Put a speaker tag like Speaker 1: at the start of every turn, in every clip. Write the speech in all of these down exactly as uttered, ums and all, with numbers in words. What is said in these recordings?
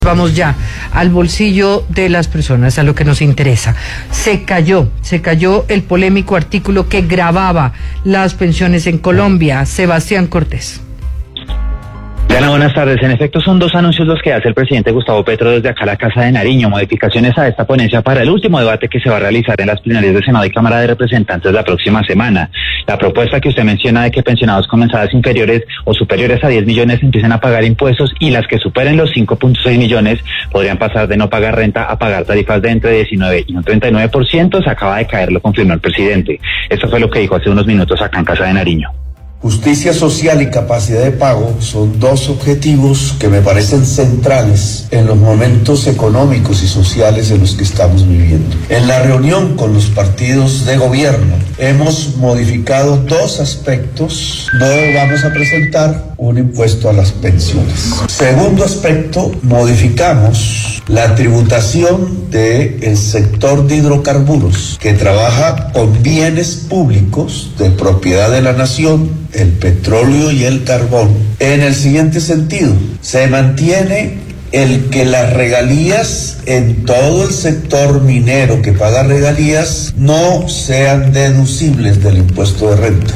Speaker 1: Vamos ya al bolsillo de las personas, a lo que nos interesa. Se cayó, se cayó el polémico artículo que gravaba las pensiones en Colombia. Sebastián Cortés.
Speaker 2: Diana, buenas tardes. En efecto, son dos anuncios los que hace el presidente Gustavo Petro desde acá a la Casa de Nariño, modificaciones a esta ponencia para el último debate que se va a realizar en las plenarias de Senado y Cámara de Representantes la próxima semana. La propuesta que usted menciona de que pensionados con mensadas inferiores o superiores a diez millones empiecen a pagar impuestos y las que superen los cinco punto seis millones podrían pasar de no pagar renta a pagar tarifas de entre diecinueve y un treinta y nueve por ciento, se acaba de caer, lo confirmó el presidente. Esto fue lo que dijo hace unos minutos acá en Casa de Nariño.
Speaker 3: Justicia social y capacidad de pago son dos objetivos que me parecen centrales en los momentos económicos y sociales en los que estamos viviendo. En la reunión con los partidos de gobierno hemos modificado dos aspectos. No vamos a presentar un impuesto a las pensiones. Segundo aspecto, modificamos la tributación del sector de hidrocarburos que trabaja con bienes públicos de propiedad de la nación, el petróleo y el carbón, en el siguiente sentido: se mantiene el que las regalías en todo el sector minero que paga regalías no sean deducibles del impuesto de renta.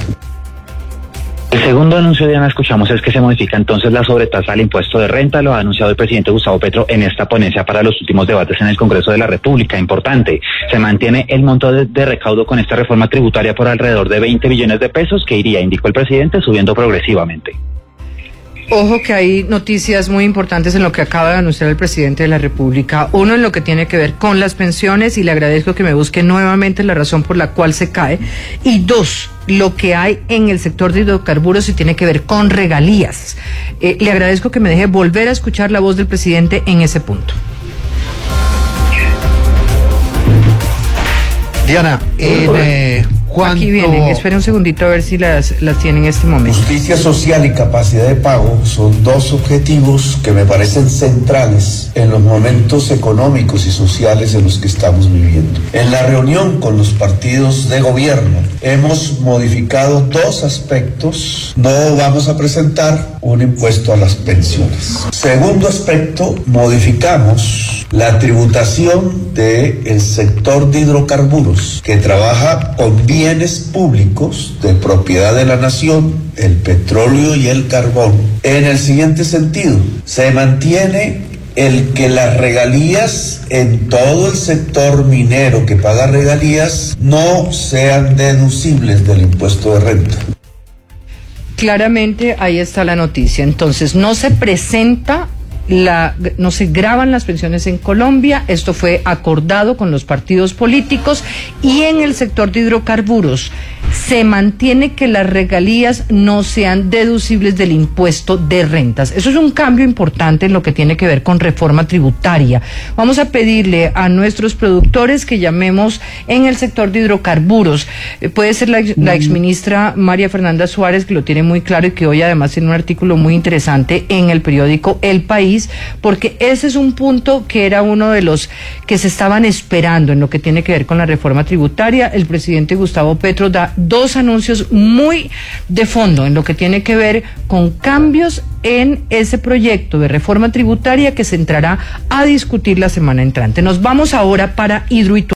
Speaker 2: El segundo anuncio, Diana, escuchamos es que se modifica entonces la sobretasa al impuesto de renta. Lo ha anunciado el presidente Gustavo Petro en esta ponencia para los últimos debates en el Congreso de la República. Importante, se mantiene el monto de, de recaudo con esta reforma tributaria por alrededor de veinte billones de pesos que iría, indicó el presidente, subiendo progresivamente.
Speaker 1: Ojo que hay noticias muy importantes en lo que acaba de anunciar el presidente de la República. Uno, en lo que tiene que ver con las pensiones, y le agradezco que me busque nuevamente la razón por la cual se cae. Y dos, lo que hay en el sector de hidrocarburos y tiene que ver con regalías. Eh, le agradezco que me deje volver a escuchar la voz del presidente en ese punto.
Speaker 4: Diana, en, eh, cuanto...
Speaker 1: Aquí vienen, espera un segundito a ver si las, las tienen en este momento.
Speaker 3: Justicia social y capacidad de pago son dos objetivos que me parecen centrales en los momentos económicos y sociales en los que estamos viviendo. En la reunión con los partidos de gobierno hemos modificado dos aspectos. No vamos a presentar un impuesto a las pensiones. Segundo aspecto, modificamos la tributación del sector de hidrocarburos que trabaja con bienes públicos de propiedad de la nación, el petróleo y el carbón, en el siguiente sentido: se mantiene el que las regalías en todo el sector minero que paga regalías no sean deducibles del impuesto de renta.
Speaker 1: Claramente ahí está la noticia. Entonces no se presenta La, no se graban las pensiones en Colombia. Esto fue acordado con los partidos políticos. Y en el sector de hidrocarburos se mantiene que las regalías no sean deducibles del impuesto de rentas. Eso es un cambio importante en lo que tiene que ver con reforma tributaria. Vamos a pedirle a nuestros productores que llamemos en el sector de hidrocarburos. Eh, puede ser la, la exministra María Fernanda Suárez, que lo tiene muy claro y que hoy además tiene un artículo muy interesante en el periódico El País, porque ese es un punto que era uno de los que se estaban esperando en lo que tiene que ver con la reforma tributaria. El presidente Gustavo Petro da dos anuncios muy de fondo en lo que tiene que ver con cambios en ese proyecto de reforma tributaria que se entrará a discutir la semana entrante. Nos vamos ahora para Hidroituango.